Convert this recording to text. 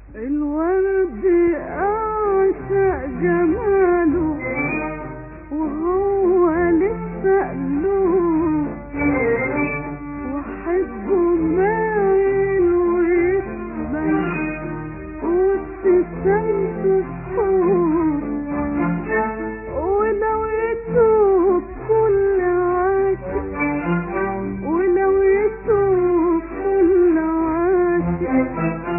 الورد أعشق جماله وهو لسه قلوب، وحبه مايل ويقبل وابتسامته سحور. ولو يتوب كل عاشق، ولو يتوب كل عاشق